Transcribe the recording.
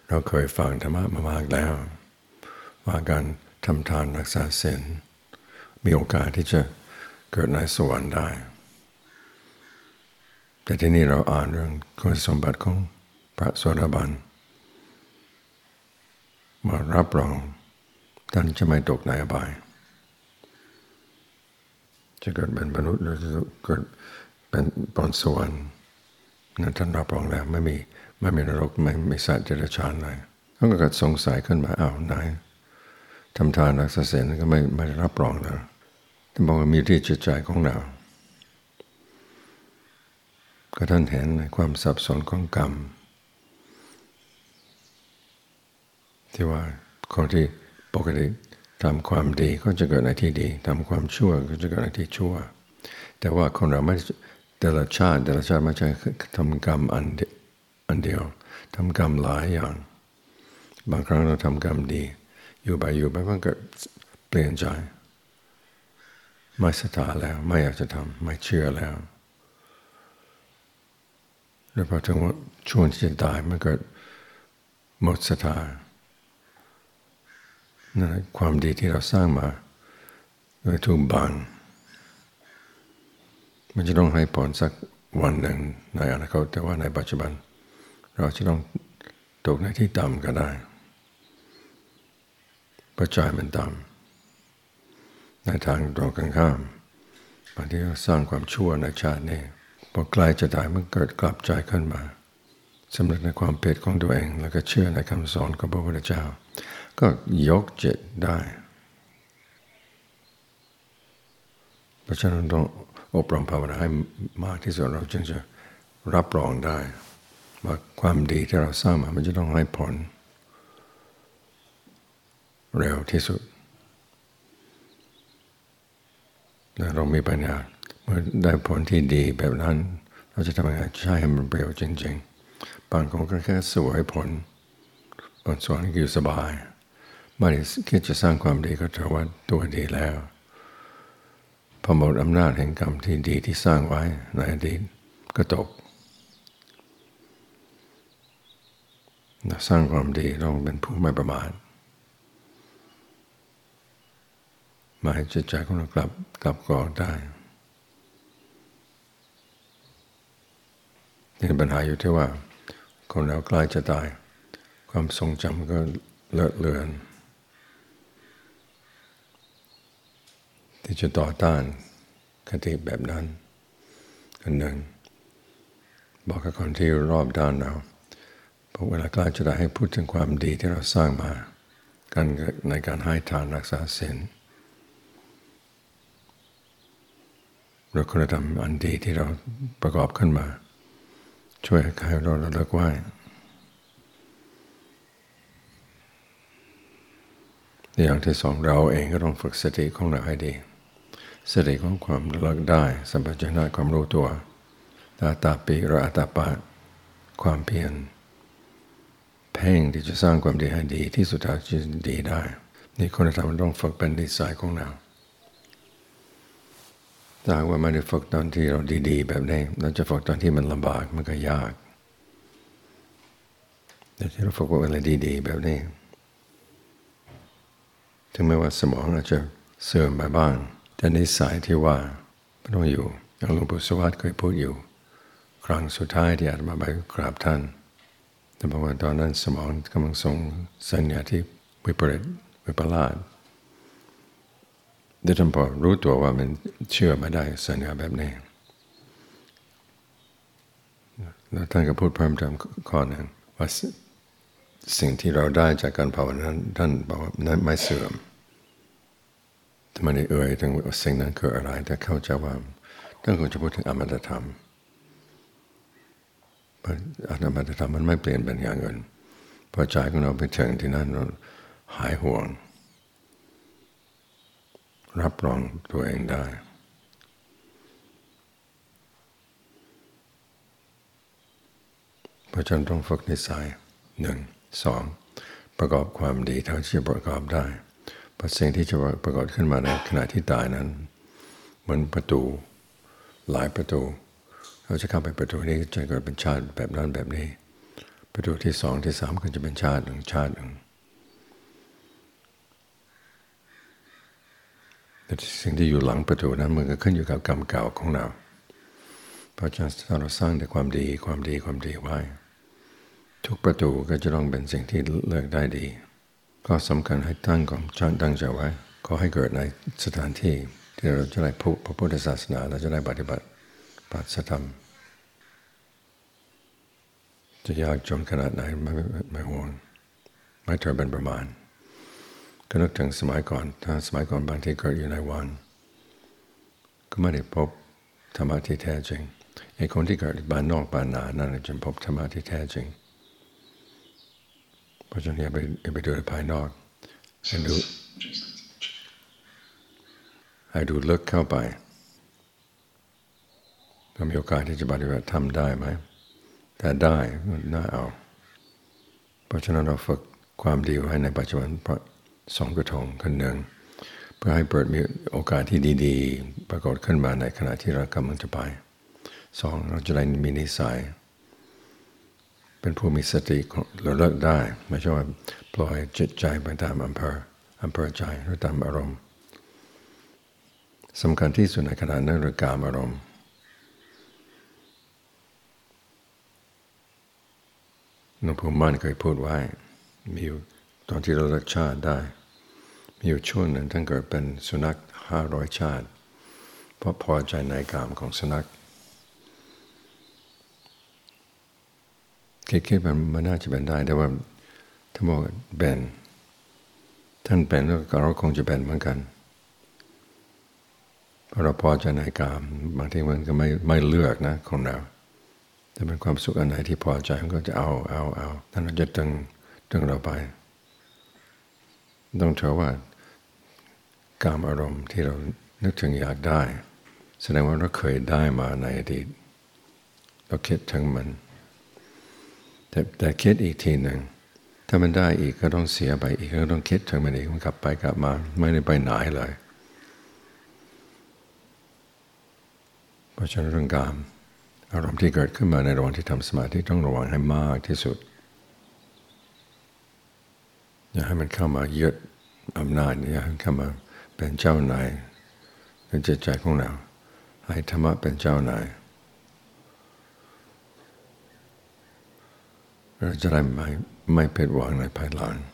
เราเคยฟังธรรมะมามากแล้วว่าการทำทานรักษาศีลมีโอกาสที่จะเกิดในสวรรค์ได้แต่ที่นี่เราอ่านเรื่องคุณสมบัติของพระโสดาบันมารับรองท่านจะไม่ตกในอบายจะเกิดเป็นมนุษย์หรือเกิดเป็นบนสวรรค์นั่นท่านรับรองแล้วไม่มีนรกไม่มีสัตว์เดรัจฉานอะไรเขาก็เกิดสงสัยขึ้นมาอ้าวไหนทำทานรักษาศีลก็ไม่ได้รับรองแล้วท่านบอกว่ามีที่จิตใจของเราก็ท่านเห็นในความสับสนของกรรมที่ว่าคนที่ปกติทำความดีก็จะเกิดในที่ดีทำความชั่วก็จะเกิดในที่ชั่วแต่ว่าคนเราไม่แต่ละชาติไม่ใช่ทำกรรมอันเดียวทำกรรมหลายอย่างบางครั้งเราทำกรรมดีอยู่ไปมันก็เปลี่ยนใจไม่ศรัทธาแล้วไม่อยากจะทำไม่เชื่อแล้วแล้วพอถึงช่วงที่จะตายมันก็หมดศรัทธานั่นความดีที่เราสร้างมาโดยถูกบังมันจะต้องให้ผลสักวันหนึ่งในอนาคตแต่ว่าในปัจจุบันเราจะต้องตกในที่ต่ำก็ได้ปัจจัยมันต่ำในทางตรงกันข้ามบางทีเราสร้างความชั่วในชาตินี้พอใกล้จะตายมันเกิดกลับใจขึ้นมาสำนึกในความผิดของตัวเองแล้วก็เชื่อในคำสอนของพระพุทธเจ้าก็ยกจิตได้เพราะฉะนั้นต้องอบรมภาวนาให้มากที่สุดเราจึงจะรับรองได้ว่าความดีที่เราสร้างมามันจะต้องให้ผลเร็วที่สุดและเรามีปัญญาเมื่อได้ผลที่ดีแบบนั้นเราจะทำยังไงใช้ให้มันเร็วจริงๆบางคนก็แค่สวยผลบนสวรรค์อยู่สบายไม่ได้คิดจะสร้างความดีก็ถือว่าตัวดีแล้วพอหมดอำนาจแห่งกรรมที่ดีที่สร้างไว้ในอดีตก็ตกสร้างความดีต้องเป็นผู้ไม่ประมาทหมายจิตใจของเรากลับก่อได้นี่ปัญหาอยู่ที่ว่าคนเราใกล้จะตายความทรงจำก็เลอะเลือนที่จะต่อต้านคติแบบนั้นกันหนึ่งบอกกับคนที่รอบด้านเราพอเวลาใกล้จะได้ให้พูดถึงความดีที่เราสร้างมากันในการให้ทานรักษาศีลหรือคุณธรรมอันดีที่เราประกอบขึ้นมาช่วยให้เราระลึกไว้อย่างที่สองเราเองก็ต้องฝึกสติของเราให้ดีสติของความระลึกได้สัมปชัญญะความรู้ตัวตาปิระอัตตปะความเพียรเพ่งที่จะสร้างความดีให้ดีที่สุดท้ายจะดีได้นี่คุณธรรมมันต้องฝึกเป็นนิสัยของเราถ้าหากว่าไม่ได้ฝึกตอนที่เราดีๆแบบนี้เราจะฝึกตอนที่มันลำบากมันก็ยากแต่ที่เราฝึกว่าอะไรดีๆแบบนี้ถึงแม้ว่าสมองอาจจะเสื่อมไปบ้างแต่นิสัยที่ว่าไม่ต้องอยู่อย่างหลวงปู่สวัสดิ์เคยพูดอยู่ครั้งสุดท้ายที่อาตมาไปกราบท่านแต่บอกว่าตอนนั้นสมองกำลังส่งสัญญาที่วิปริตวิปลาสแต่ท่านพอรู้ตัวว่ามันเชื่อไม่ได้สัญญาแบบนี้แล้วท่านก็พูดเพิ่มเติมข้อหนึ่งว่าสิ่งที่เราได้จากการภาวนาท่านบอกว่านั้นไม่เสื่อมทำไมได้ถึงสิ่งนั้นคืออะไรแต่เข้าใจว่าท่านคงจะพูดถึงอมตะธรรมอมตะธรรมมันไม่เปลี่ยนเป็นอย่างอื่นพอใจของเราไปถึงที่นั่นเราหายห่วงรับรองตัวเองได้เพราะฉะนั้นต้องฝึกนิสัย1 2ประกอบความดีเท่าที่จะประกอบได้เพราะสิ่งที่จะประกอบขึ้นมาในขณะที่ตายนั้นเหมือนประตูหลายประตูเราจะเข้าไปประตูนี้จะเกิดเป็นชาติแบบนั้นแบบนี้ประตูที่สองที่สามก็จะเป็นชาติหนึ่งแต่สิ่งที่อยู่หลังประตูนั้นมันก็ขึ้นอยู่กับกรรมเก่าของเราเพราะฉะนั้นถ้าเราสร้างแต่ความดีไว้ทุกประตูก็จะต้องเป็นสิ่งที่เลือกได้ดีก็สำคัญให้ตั้งใจไว้ขอให้เกิดในสถานที่ที่เราจะได้พระพุทธศาสนาเราจะได้ปฏิบัติปฏิธรรมจะยากจนขนาดไหนไม่ห่วงไม่ถือเป็นประมาณก็นึกถึงสมัยก่อนถ้าสมัยก่อนบางทีเกิดอยู่ในวันก็ไม่ได้พบธรรมะที่แท้จริงไอ้คนที่เกิดบ้านนอกบ้านนานั่นจะพบธรรมะที่แท้จริงเพราะฉะนั้นอย่าไปดูภายนอกให้ดูลึกเข้าไปมีโอกาสที่จะปฏิบัติทำได้ไหมแต่ได้น่าเอาเพราะฉะนั้นเราฝึกความดีไว้ในปัจจุบันเพราะสองกระทงขึ้นหนึ่งเพื่อให้เปิดมีโอกาสที่ดีๆปรากฏขึ้นมาในขณะที่เรากำลังจะไปสองเราจะได้มีนิสัยเป็นผู้มีสติเราเลิกได้ไม่ใช่ว่าปล่อยจิตใจไปตามอำเภอใจหรือตามอารมณ์สำคัญที่สุดในขณะนั้นคือกามอารมณ์หลวงปู่มั่นเคยพูดไว้มีอยู่ตอนที่เราเลิกชาติได้มีอยู่ช่วงหนึ่งท่านเกิดเป็นสุนัข500 ชาติเพราะพอใจในกามของสุนัขคิดมันน่าจะเป็นได้แต่ว่าถ้าบอกเป็นท่านเป็นแล้วเราคงจะเป็นเหมือนกันเพราะเราพอใจในกามบางทีมันก็ไม่เลือกนะของเราแต่เป็นความสุขอันไหนที่พอใจมันก็จะเอาท่านก็จะดึงเราไปต้องเชื่อว่ากามอารมณ์ที่เรานึกถึงอยากได้แสดงว่าเราเคยได้มาในอดีตเราคิดถึงมันแต่คิดอีกทีหนึ่งถ้ามันได้อีกก็ต้องเสียไปอีกก็ต้องคิดถึงมันอีกมันกลับไปกลับมาไม่ได้ไปไหนเลยเพราะฉะนั้นเรื่องกามอารมณ์ที่เกิดขึ้นมาในระหว่างที่ทำสมาธิต้องระวังให้มากที่สุดอย่าให้มันเข้ามายึดอำนาจอย่าให้มันเข้ามาเป็นเจ้านายในจิตใจของเราให้ธรรมะเป็นเจ้านายเราจะได้ไม่ผิดหวังในภายหลัง